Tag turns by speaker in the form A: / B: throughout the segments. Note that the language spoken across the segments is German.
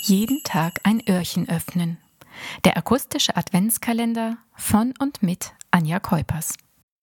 A: Jeden Tag ein Öhrchen öffnen. Der akustische Adventskalender von und mit Anja Keupers.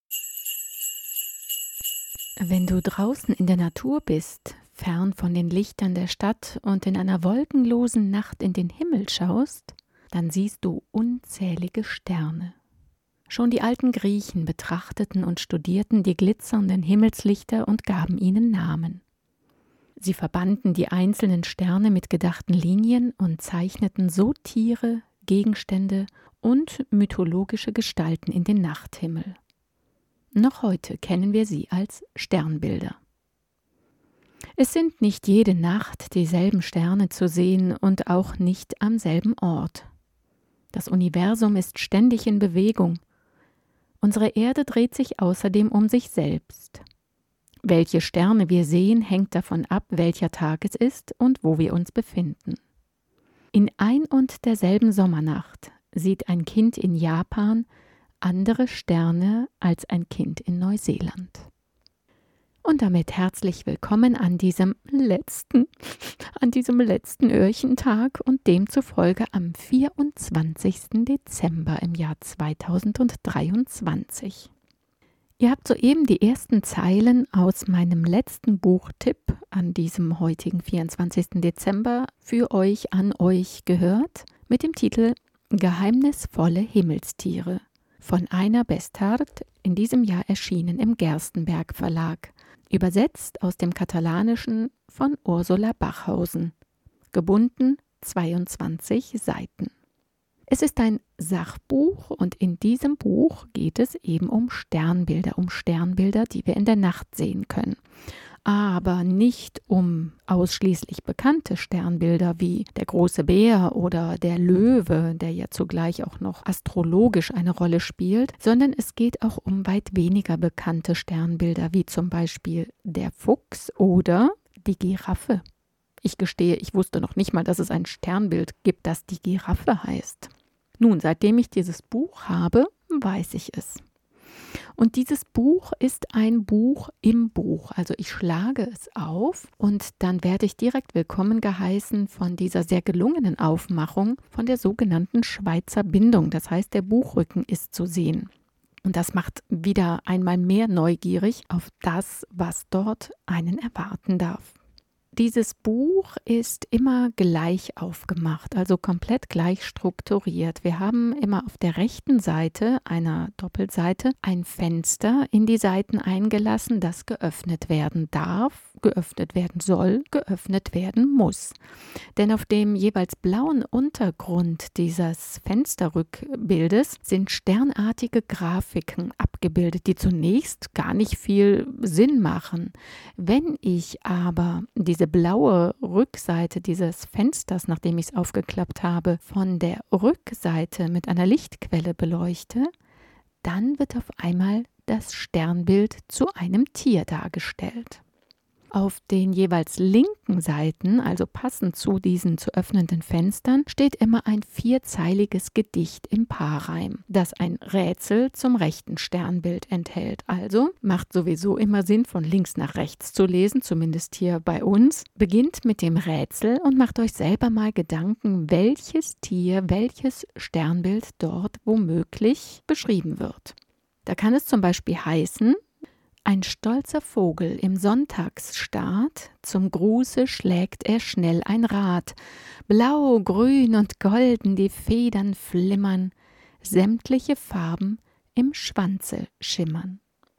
A: Wenn du draußen in der Natur bist, fern von den Lichtern der Stadt und in einer wolkenlosen Nacht in den Himmel schaust, dann siehst du unzählige Sterne. Schon die alten Griechen betrachteten und studierten die glitzernden Himmelslichter und gaben ihnen Namen. Sie verbanden die einzelnen Sterne mit gedachten Linien und zeichneten so Tiere, Gegenstände und mythologische Gestalten in den Nachthimmel. Noch heute kennen wir sie als Sternbilder. Es sind nicht jede Nacht dieselben Sterne zu sehen und auch nicht am selben Ort. Das Universum ist ständig in Bewegung. Unsere Erde dreht sich außerdem um sich selbst. Welche Sterne wir sehen, hängt davon ab, welcher Tag es ist und wo wir uns befinden. In ein und derselben Sommernacht sieht ein Kind in Japan andere Sterne als ein Kind in Neuseeland. Und damit herzlich willkommen an diesem letzten Öhrchentag und demzufolge am 24. Dezember im Jahr 2023. Ihr habt soeben die ersten Zeilen aus meinem letzten Buchtipp an diesem heutigen 24. Dezember für euch an euch gehört mit dem Titel Geheimnisvolle Himmelstiere von Einar Besthardt, in diesem Jahr erschienen im Gerstenberg Verlag, übersetzt aus dem Katalanischen von Ursula Bachhausen, gebunden 22 Seiten. Es ist ein Sachbuch und in diesem Buch geht es eben um Sternbilder, die wir in der Nacht sehen können. Aber nicht um ausschließlich bekannte Sternbilder wie der große Bär oder der Löwe, der ja zugleich auch noch astrologisch eine Rolle spielt, sondern es geht auch um weit weniger bekannte Sternbilder wie zum Beispiel der Fuchs oder die Giraffe. Ich gestehe, ich wusste noch nicht mal, dass es ein Sternbild gibt, das die Giraffe heißt. Nun, seitdem ich dieses Buch habe, weiß ich es. Und dieses Buch ist ein Buch im Buch. Also ich schlage es auf und dann werde ich direkt willkommen geheißen von dieser sehr gelungenen Aufmachung von der sogenannten Schweizer Bindung. Das heißt, der Buchrücken ist zu sehen. Und das macht wieder einmal mehr neugierig auf das, was dort einen erwarten darf. Dieses Buch ist immer gleich aufgemacht, also komplett gleich strukturiert. Wir haben immer auf der rechten Seite einer Doppelseite ein Fenster in die Seiten eingelassen, das geöffnet werden darf, geöffnet werden soll, geöffnet werden muss. Denn auf dem jeweils blauen Untergrund dieses Fensterrückbildes sind sternartige Grafiken abgebildet, die zunächst gar nicht viel Sinn machen. Wenn ich aber diese blaue Rückseite dieses Fensters, nachdem ich es aufgeklappt habe, von der Rückseite mit einer Lichtquelle beleuchte, dann wird auf einmal das Sternbild zu einem Tier dargestellt. Auf den jeweils linken Seiten, also passend zu diesen zu öffnenden Fenstern, steht immer ein vierzeiliges Gedicht im Paarreim, das ein Rätsel zum rechten Sternbild enthält. Also macht sowieso immer Sinn, von links nach rechts zu lesen, zumindest hier bei uns. Beginnt mit dem Rätsel und macht euch selber mal Gedanken, welches Tier, welches Sternbild dort womöglich beschrieben wird. Da kann es zum Beispiel heißen: Ein stolzer Vogel im Sonntagsstaat, zum Gruße schlägt er schnell ein Rad. Blau, grün und golden die Federn flimmern, sämtliche Farben im Schwanze schimmern.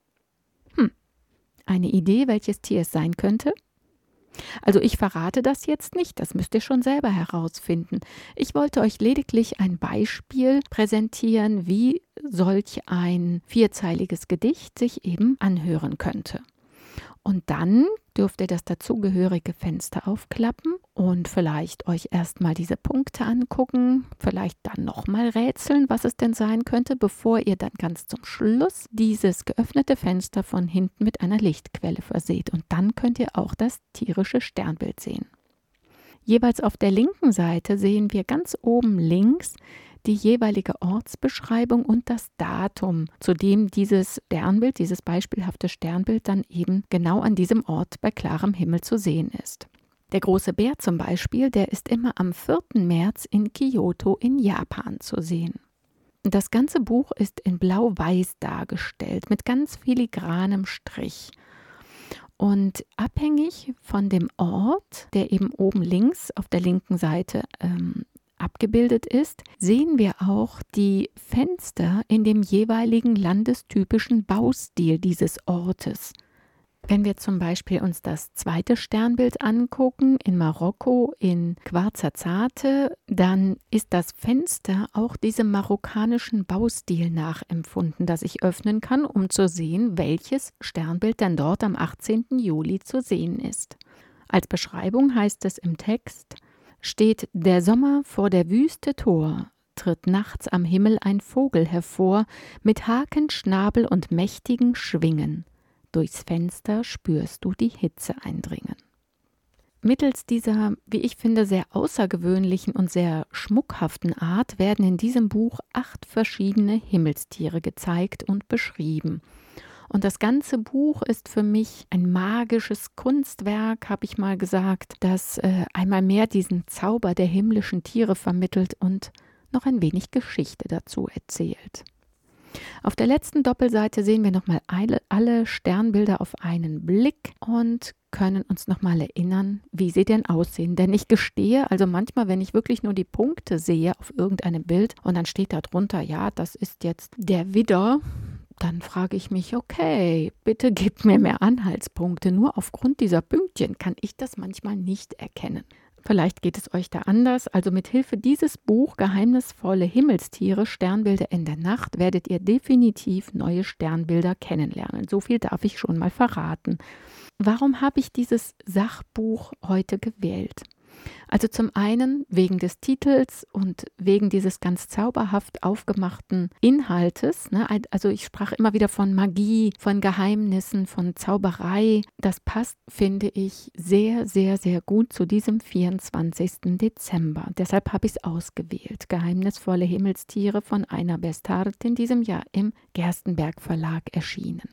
A: Eine Idee, welches Tier es sein könnte? Also ich verrate das jetzt nicht, das müsst ihr schon selber herausfinden. Ich wollte euch lediglich ein Beispiel präsentieren, wie solch ein vierzeiliges Gedicht sich eben anhören könnte. Und dann dürft ihr das dazugehörige Fenster aufklappen und vielleicht euch erstmal diese Punkte angucken, vielleicht dann nochmal rätseln, was es denn sein könnte, bevor ihr dann ganz zum Schluss dieses geöffnete Fenster von hinten mit einer Lichtquelle verseht. Und dann könnt ihr auch das tierische Sternbild sehen. Jeweils auf der linken Seite sehen wir ganz oben links die jeweilige Ortsbeschreibung und das Datum, zu dem dieses Sternbild, dieses beispielhafte Sternbild dann eben genau an diesem Ort bei klarem Himmel zu sehen ist. Der große Bär zum Beispiel, der ist immer am 4. März in Kyoto in Japan zu sehen. Das ganze Buch ist in Blau-Weiß dargestellt, mit ganz filigranem Strich. Und abhängig von dem Ort, der eben oben links auf der linken Seite abgebildet ist, sehen wir auch die Fenster in dem jeweiligen landestypischen Baustil dieses Ortes. Wenn wir zum Beispiel uns das zweite Sternbild angucken, in Marokko, in Ouarzazate, dann ist das Fenster auch diesem marokkanischen Baustil nachempfunden, das ich öffnen kann, um zu sehen, welches Sternbild denn dort am 18. Juli zu sehen ist. Als Beschreibung heißt es im Text: Steht der Sommer vor der Wüste Tor, tritt nachts am Himmel ein Vogel hervor, mit Haken, Schnabel und mächtigen Schwingen. Durchs Fenster spürst du die Hitze eindringen. Mittels dieser, wie ich finde, sehr außergewöhnlichen und sehr schmuckhaften Art werden in diesem Buch 8 verschiedene Himmelstiere gezeigt und beschrieben. Und das ganze Buch ist für mich ein magisches Kunstwerk, habe ich mal gesagt, das einmal mehr diesen Zauber der himmlischen Tiere vermittelt und noch ein wenig Geschichte dazu erzählt. Auf der letzten Doppelseite sehen wir nochmal alle Sternbilder auf einen Blick und können uns nochmal erinnern, wie sie denn aussehen. Denn ich gestehe, also manchmal, wenn ich wirklich nur die Punkte sehe auf irgendeinem Bild und dann steht da drunter, ja, das ist jetzt der Widder, dann frage ich mich, okay, bitte gib mir mehr Anhaltspunkte. Nur aufgrund dieser Pünktchen kann ich das manchmal nicht erkennen. Vielleicht geht es euch da anders. Also mit Hilfe dieses Buch Geheimnisvolle Himmelstiere, Sternbilder in der Nacht, werdet ihr definitiv neue Sternbilder kennenlernen. So viel darf ich schon mal verraten. Warum habe ich dieses Sachbuch heute gewählt? Also zum einen wegen des Titels und wegen dieses ganz zauberhaft aufgemachten Inhaltes. Also ich sprach immer wieder von Magie, von Geheimnissen, von Zauberei. Das passt, finde ich, sehr, sehr, sehr gut zu diesem 24. Dezember. Deshalb habe ich es ausgewählt. Geheimnisvolle Himmelstiere von Einar Bästart, in diesem Jahr im Gerstenberg Verlag erschienen.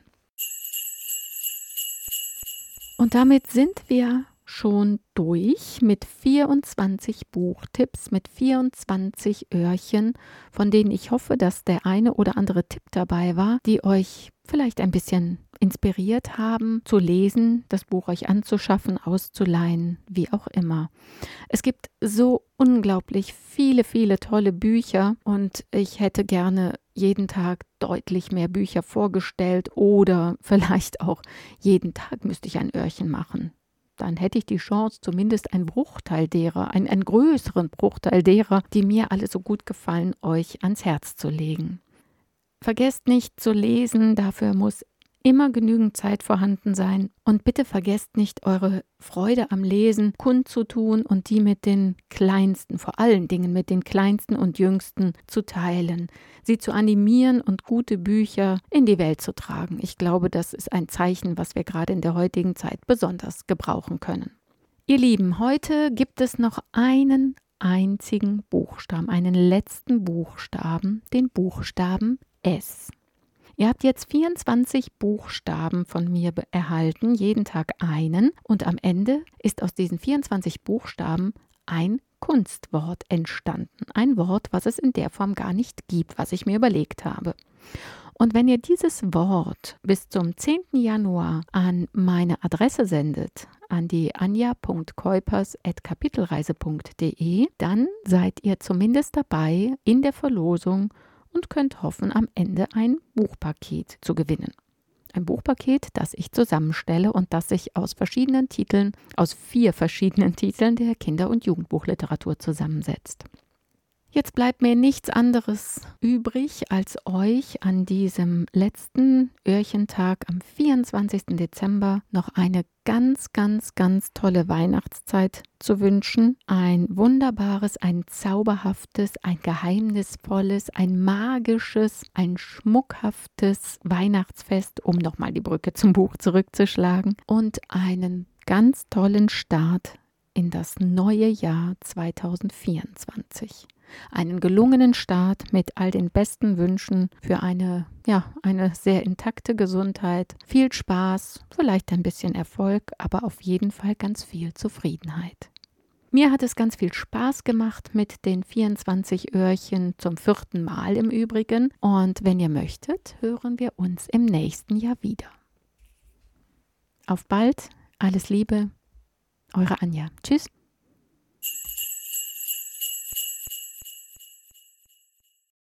A: Und damit sind wir schon durch mit 24 Buchtipps, mit 24 Öhrchen, von denen ich hoffe, dass der eine oder andere Tipp dabei war, die euch vielleicht ein bisschen inspiriert haben, zu lesen, das Buch euch anzuschaffen, auszuleihen, wie auch immer. Es gibt so unglaublich viele, viele tolle Bücher und ich hätte gerne jeden Tag deutlich mehr Bücher vorgestellt oder vielleicht auch jeden Tag müsste ich ein Öhrchen machen. Dann hätte ich die Chance, zumindest einen Bruchteil derer, einen größeren Bruchteil derer, die mir alle so gut gefallen, euch ans Herz zu legen. Vergesst nicht zu lesen, dafür muss immer genügend Zeit vorhanden sein. Und bitte vergesst nicht, eure Freude am Lesen kundzutun und die mit den Kleinsten, vor allen Dingen mit den Kleinsten und Jüngsten zu teilen, sie zu animieren und gute Bücher in die Welt zu tragen. Ich glaube, das ist ein Zeichen, was wir gerade in der heutigen Zeit besonders gebrauchen können. Ihr Lieben, heute gibt es noch einen einzigen Buchstaben, einen letzten Buchstaben, den Buchstaben S. Ihr habt jetzt 24 Buchstaben von mir erhalten, jeden Tag einen. Und am Ende ist aus diesen 24 Buchstaben ein Kunstwort entstanden. Ein Wort, was es in der Form gar nicht gibt, was ich mir überlegt habe. Und wenn ihr dieses Wort bis zum 10. Januar an meine Adresse sendet, an die anja.kuipers@kapitelreise.de, dann seid ihr zumindest dabei in der Verlosung und könnt hoffen, am Ende ein Buchpaket zu gewinnen. Ein Buchpaket, das ich zusammenstelle und das sich aus 4 verschiedenen Titeln der Kinder- und Jugendbuchliteratur zusammensetzt. Jetzt bleibt mir nichts anderes übrig, als euch an diesem letzten Öhrchentag am 24. Dezember noch eine ganz, ganz, ganz tolle Weihnachtszeit zu wünschen. Ein wunderbares, ein zauberhaftes, ein geheimnisvolles, ein magisches, ein schmuckhaftes Weihnachtsfest, um nochmal die Brücke zum Buch zurückzuschlagen, und einen ganz tollen Start in das neue Jahr 2024. einen gelungenen Start mit all den besten Wünschen für eine sehr intakte Gesundheit, viel Spaß, vielleicht ein bisschen Erfolg, aber auf jeden Fall ganz viel Zufriedenheit. Mir hat es ganz viel Spaß gemacht mit den 24 Öhrchen zum 4. Mal im Übrigen. Und wenn ihr möchtet, hören wir uns im nächsten Jahr wieder. Auf bald, alles Liebe, eure Anja. Tschüss.